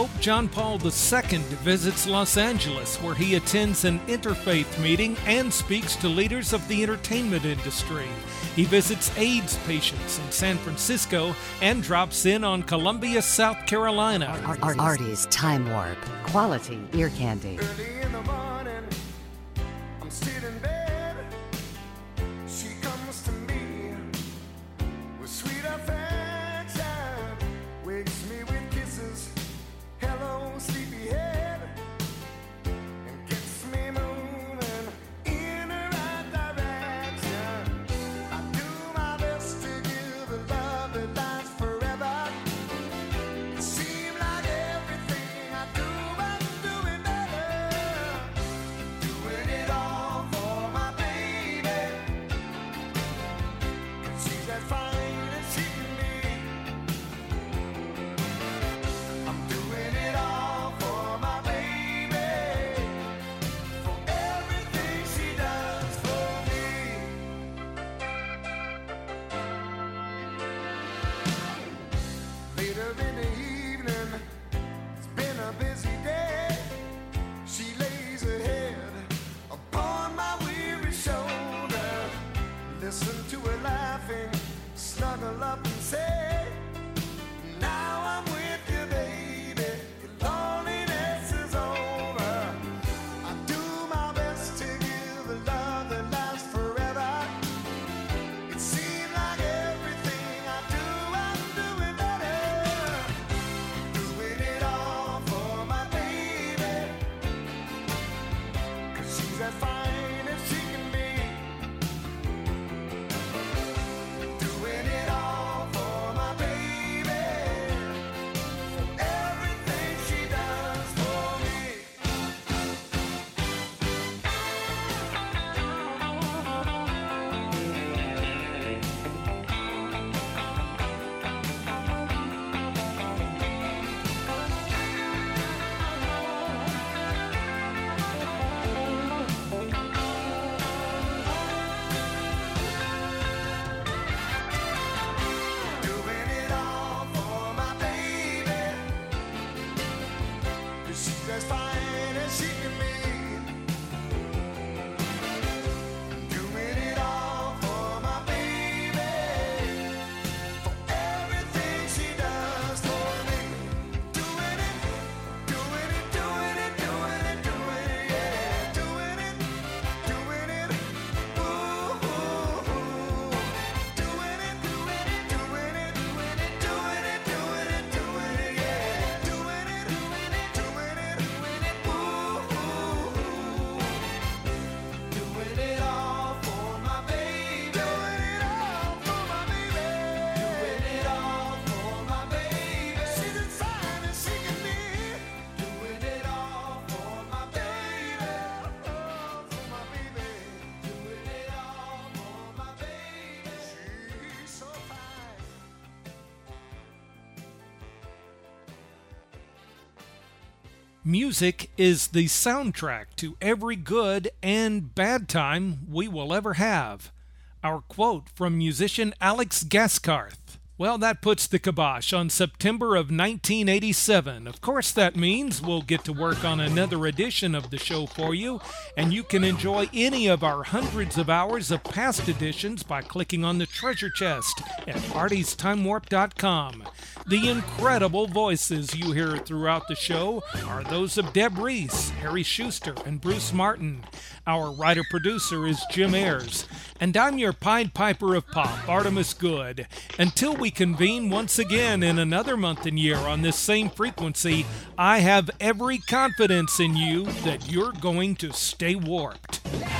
Pope John Paul II visits Los Angeles, where he attends an interfaith meeting and speaks to leaders of the entertainment industry. He visits AIDS patients in San Francisco and drops in on Columbia, South Carolina. Artie's Time Warp. Quality ear candy. Early in the morning, I'm still in bed. She comes to me with sweet affection, wakes me with kisses. Hello, sleepyhead, and gets me moving in the right direction. I do my best to give a love that lasts forever. It seems like everything I do, I'm doing better. Doing it all for my baby. 'Cause she's as fine as she can be. I'm doing it all for my baby. For everything she does for me. Later in the evening, it's been a busy day. She lays her head upon my weary shoulder. Listen to her laughing, snuggle up and say, now I'm with you, baby. Your loneliness is over. I do my best to give a love that lasts forever. It seems like everything I do, I'm doing better. Doing it all for my baby. 'Cause she's as fine as she can be. Doing it all for my baby. For everything she does for me. Doing it all for my baby. 'Cause she's as fine as she can be. Doing it all for my baby. For everything she does for me. Doing it, doing it, doing it, doing it, doing it, yeah. Doing it, ooh, ooh, ooh. Doing it, doing it, doing it, doing it, doing it, doing it, doing it, yeah. Doing it, doing it, doing it, doing it, ooh, ooh, ooh. Doing it all for my baby. Doing it all for my baby. Doing it all for my baby. She's as fine as she can be. Doing it all for my baby. Oh, for my baby. Doing it all for my baby. She's so fine. Music is the soundtrack to every good and bad time we will ever have. Our quote from musician Alex Gaskarth. Well, that puts the kibosh on September of 1987. Of course, that means we'll get to work on another edition of the show for you, and you can enjoy any of our hundreds of hours of past editions by clicking on the treasure chest at artiestimewarp.com. The incredible voices you hear throughout the show are those of Deb Reese, Harry Schuster, and Bruce Martin. Our writer-producer is Jim Ayers, and I'm your Pied Piper of Pop, Artemis Good. Until we convene once again in another month and year on this same frequency, I have every confidence in you that you're going to stay warped.